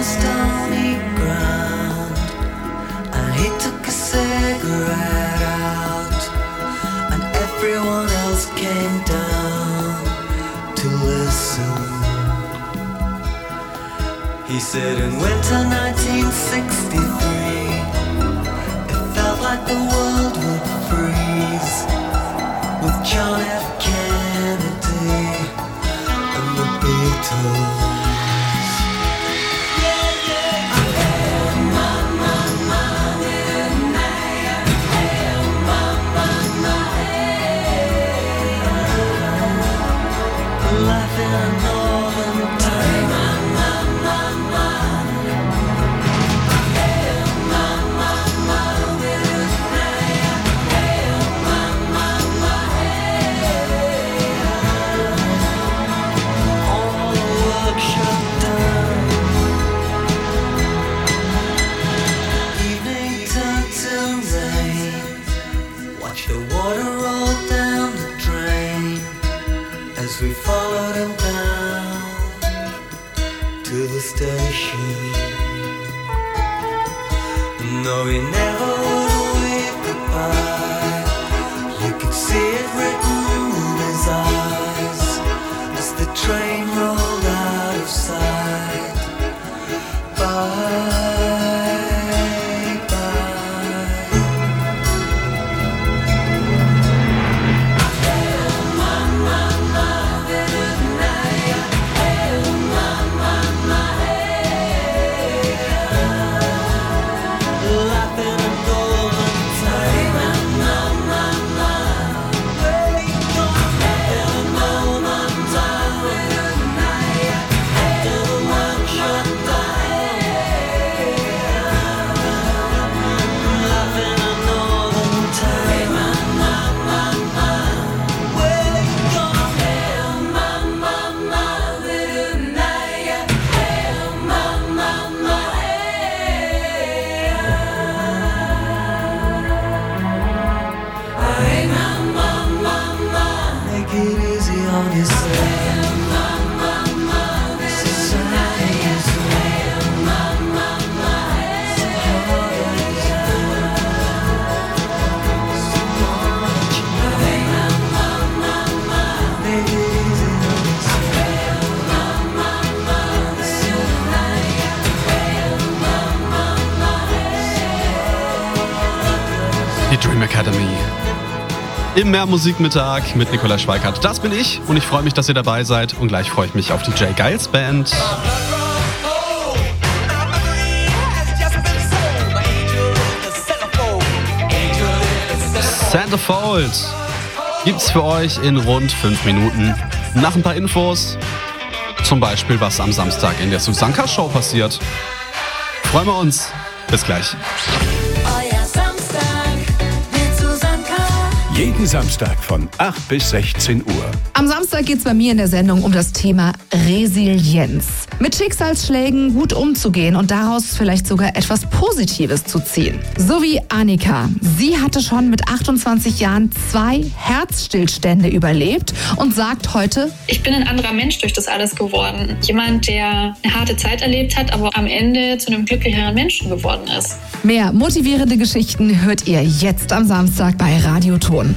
stony ground, and he took a cigarette out, and everyone else came down to listen. He said in winter 1963, it felt like the world would freeze, with John F. Kennedy and the Beatles. We followed him down to the station. No, he never would wave goodbye. You could see it written in his eyes as the train rolled out of sight. Bye. Dream Academy. Im Mehrmusikmittag mit Nikolai Schweikart. Das bin ich und ich freue mich, dass ihr dabei seid. Und gleich freue ich mich auf die J. Geils Band. Centerfold gibt's für euch in rund 5 Minuten. Nach ein paar Infos, zum Beispiel was am Samstag in der Susanka Show passiert. Freuen wir uns. Bis gleich. Jeden Samstag von 8 bis 16 Uhr. Am Samstag geht es bei mir in der Sendung um das Thema Resilienz. Mit Schicksalsschlägen gut umzugehen und daraus vielleicht sogar etwas Positives zu ziehen. So wie Annika. Sie hatte schon mit 28 Jahren 2 Herzstillstände überlebt und sagt heute: Ich bin ein anderer Mensch durch das alles geworden. Jemand, der eine harte Zeit erlebt hat, aber am Ende zu einem glücklicheren Menschen geworden ist. Mehr motivierende Geschichten hört ihr jetzt am Samstag bei Radio Ton.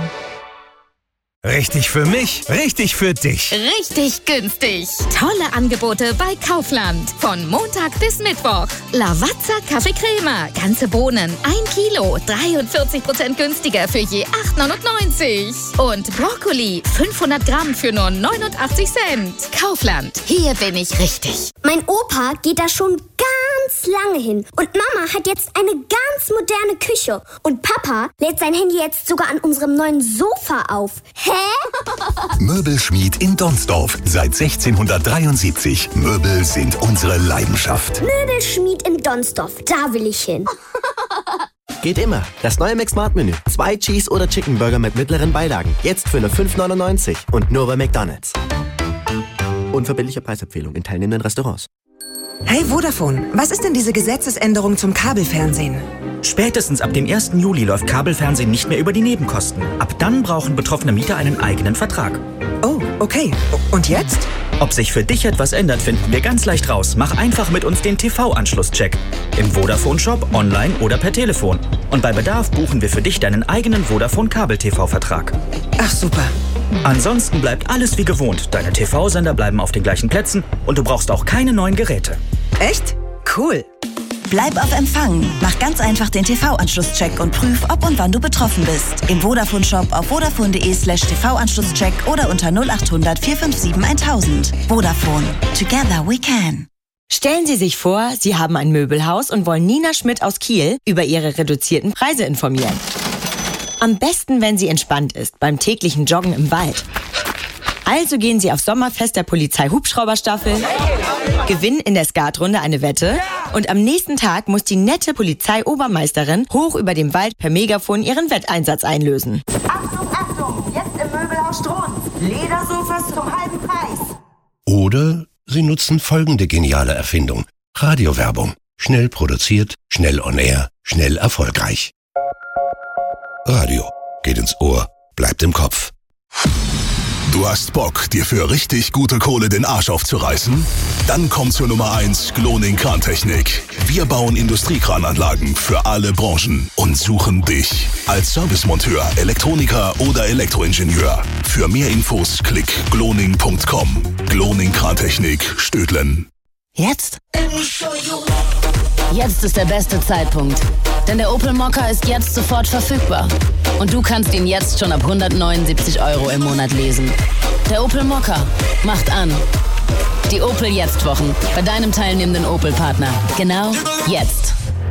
Richtig für mich, richtig für dich. Richtig günstig. Tolle Angebote bei Kaufland. Von Montag bis Mittwoch. Lavazza Kaffee Crema. Ganze Bohnen. 1 Kilo. 43% günstiger für je 8,99. Und Brokkoli. 500 Gramm für nur 89 Cent. Kaufland. Hier bin ich richtig. Mein Opa geht da schon ganz lange hin. Und Mama hat jetzt eine ganz moderne Küche. Und Papa lädt sein Handy jetzt sogar an unserem neuen Sofa auf. Hä? Möbelschmied in Donsdorf. Seit 1673. Möbel sind unsere Leidenschaft. Möbelschmied in Donsdorf. Da will ich hin. Geht immer. Das neue McSmart-Menü. 2 Cheese- oder Chicken-Burger mit mittleren Beilagen. Jetzt für nur 5,99. Und nur bei McDonald's. Unverbindliche Preisempfehlung in teilnehmenden Restaurants. Hey Vodafone, was ist denn diese Gesetzesänderung zum Kabelfernsehen? Spätestens ab dem 1. Juli läuft Kabelfernsehen nicht mehr über die Nebenkosten. Ab dann brauchen betroffene Mieter einen eigenen Vertrag. Oh, okay. Und jetzt? Ob sich für dich etwas ändert, finden wir ganz leicht raus. Mach einfach mit uns den TV-Anschlusscheck. Im Vodafone-Shop, online oder per Telefon. Und bei Bedarf buchen wir für dich deinen eigenen Vodafone-Kabel-TV-Vertrag. Ach super. Ansonsten bleibt alles wie gewohnt. Deine TV-Sender bleiben auf den gleichen Plätzen und du brauchst auch keine neuen Geräte. Echt? Cool. Bleib auf Empfang. Mach ganz einfach den TV-Anschlusscheck und prüf, ob und wann du betroffen bist. Im Vodafone-Shop auf vodafone.de/TV-Anschlusscheck oder unter 0800 457 1000. Vodafone. Together we can. Stellen Sie sich vor, Sie haben ein Möbelhaus und wollen Nina Schmidt aus Kiel über ihre reduzierten Preise informieren. Am besten, wenn sie entspannt ist, beim täglichen Joggen im Wald. Also gehen Sie auf Sommerfest der Polizei-Hubschrauberstaffel, gewinnen in der Skatrunde eine Wette und am nächsten Tag muss die nette Polizeiobermeisterin hoch über dem Wald per Megafon ihren Wetteinsatz einlösen. Achtung, Achtung! Jetzt im Möbelhaus Strunz. Ledersofas zum halben Preis. Oder Sie nutzen folgende geniale Erfindung. Radiowerbung. Schnell produziert, schnell on air, schnell erfolgreich. Radio. Geht ins Ohr, bleibt im Kopf. Du hast Bock, dir für richtig gute Kohle den Arsch aufzureißen? Dann komm zur Nummer 1 Gloning Krantechnik. Wir bauen Industriekrananlagen für alle Branchen und suchen dich als Servicemonteur, Elektroniker oder Elektroingenieur. Für mehr Infos klick gloning.com. Gloning Krantechnik, Stödlen. Jetzt? Jetzt ist der beste Zeitpunkt. Denn der Opel Mokka ist jetzt sofort verfügbar. Und du kannst ihn jetzt schon ab 179 € im Monat lesen. Der Opel Mokka macht an. Die Opel Jetzt-Wochen bei deinem teilnehmenden Opel-Partner. Genau jetzt.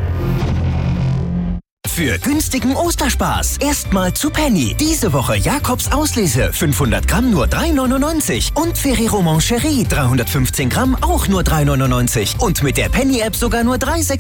Für günstigen Osterspaß erstmal zu Penny. Diese Woche Jakobs Auslese 500 Gramm nur 3,99 und Ferrero Moncherie 315 Gramm auch nur 3,99 und mit der Penny-App sogar nur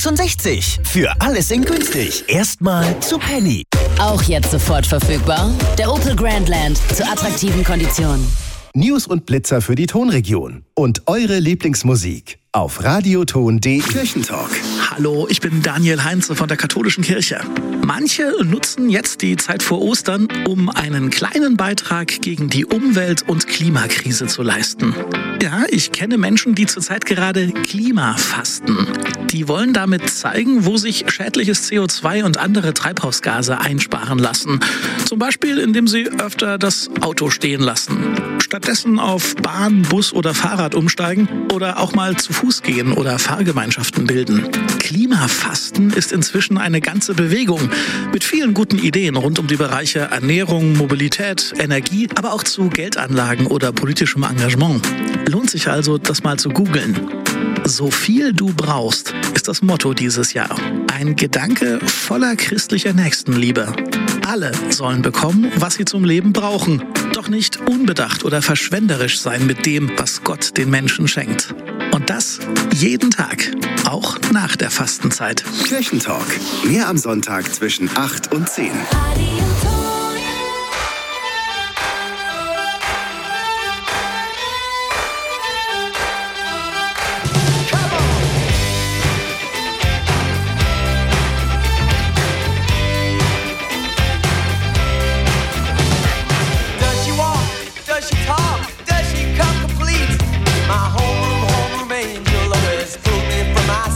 3,66. Für alles in günstig. Erstmal zu Penny. Auch jetzt sofort verfügbar. Der Opel Grandland zu attraktiven Konditionen. News und Blitzer für die Tonregion und eure Lieblingsmusik auf radioton.de. Kirchentalk. Hallo, ich bin Daniel Heinze von der Katholischen Kirche. Manche nutzen jetzt die Zeit vor Ostern, um einen kleinen Beitrag gegen die Umwelt- und Klimakrise zu leisten. Ja, ich kenne Menschen, die zurzeit gerade Klimafasten. Die wollen damit zeigen, wo sich schädliches CO2 und andere Treibhausgase einsparen lassen. Zum Beispiel, indem sie öfter das Auto stehen lassen. Stattdessen auf Bahn, Bus oder Fahrrad umsteigen oder auch mal zu Fuß gehen oder Fahrgemeinschaften bilden. Klimafasten ist inzwischen eine ganze Bewegung mit vielen guten Ideen rund um die Bereiche Ernährung, Mobilität, Energie, aber auch zu Geldanlagen oder politischem Engagement. Lohnt sich also, das mal zu googeln. So viel du brauchst, ist das Motto dieses Jahr. Ein Gedanke voller christlicher Nächstenliebe. Alle sollen bekommen, was sie zum Leben brauchen. Doch nicht unbedacht oder verschwenderisch sein mit dem, was Gott den Menschen schenkt. Und das jeden Tag, auch nach der Fastenzeit. Kirchentalk. Mehr am Sonntag zwischen 8 und 10.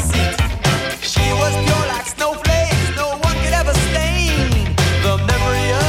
She was pure like snowflakes, no one could ever stain the memory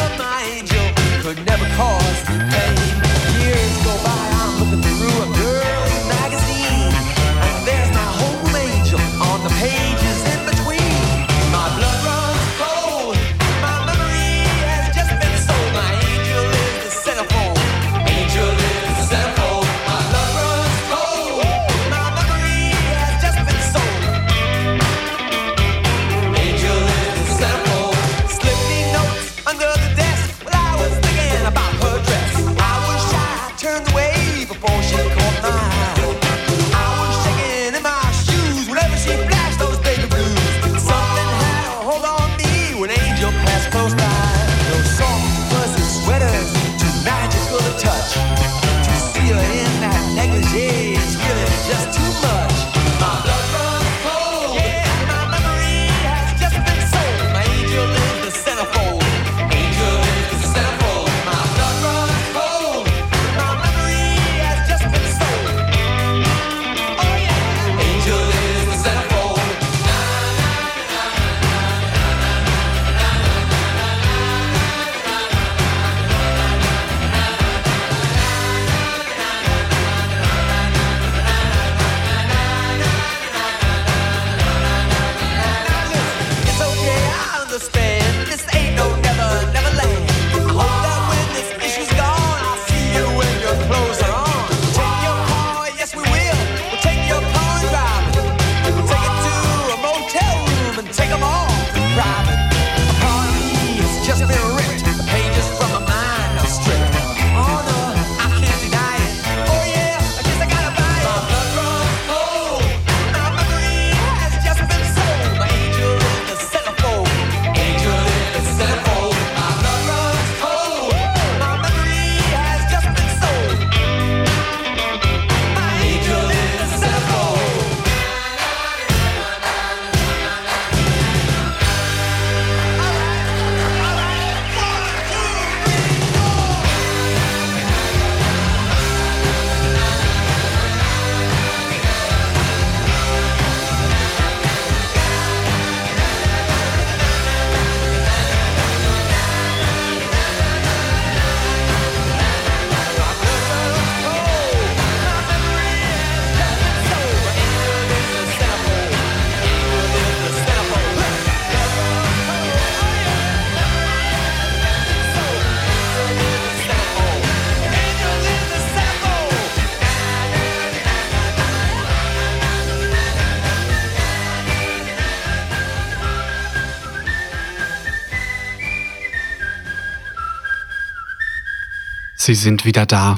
Sie sind wieder da.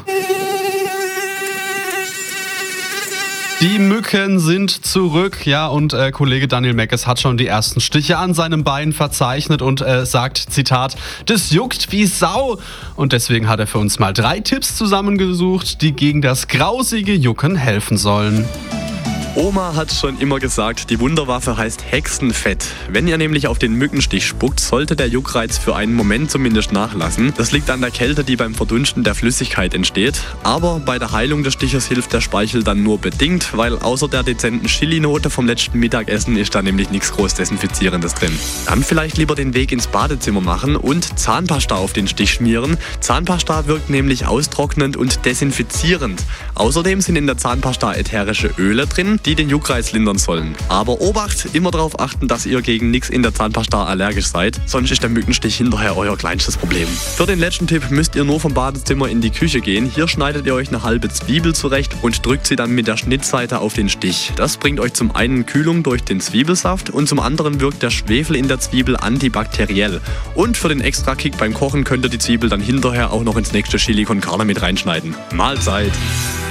Die Mücken sind zurück, ja, und Kollege Daniel Meckes hat schon die ersten Stiche an seinem Bein verzeichnet und sagt, Zitat, das juckt wie Sau. Und deswegen hat er für uns mal 3 Tipps zusammengesucht, die gegen das grausige Jucken helfen sollen. Oma hat schon immer gesagt, die Wunderwaffe heißt Hexenfett. Wenn ihr nämlich auf den Mückenstich spuckt, sollte der Juckreiz für einen Moment zumindest nachlassen. Das liegt an der Kälte, die beim Verdunsten der Flüssigkeit entsteht. Aber bei der Heilung des Stiches hilft der Speichel dann nur bedingt, weil außer der dezenten Chilinote vom letzten Mittagessen ist da nämlich nichts groß Desinfizierendes drin. Dann vielleicht lieber den Weg ins Badezimmer machen und Zahnpasta auf den Stich schmieren. Zahnpasta wirkt nämlich austrocknend und desinfizierend. Außerdem sind in der Zahnpasta ätherische Öle drin, die den Juckreiz lindern sollen. Aber Obacht, immer darauf achten, dass ihr gegen nichts in der Zahnpasta allergisch seid, sonst ist der Mückenstich hinterher euer kleinstes Problem. Für den letzten Tipp müsst ihr nur vom Badezimmer in die Küche gehen. Hier schneidet ihr euch eine halbe Zwiebel zurecht und drückt sie dann mit der Schnittseite auf den Stich. Das bringt euch zum einen Kühlung durch den Zwiebelsaft und zum anderen wirkt der Schwefel in der Zwiebel antibakteriell. Und für den Extra-Kick beim Kochen könnt ihr die Zwiebel dann hinterher auch noch ins nächste Chili con Carne mit reinschneiden. Mahlzeit!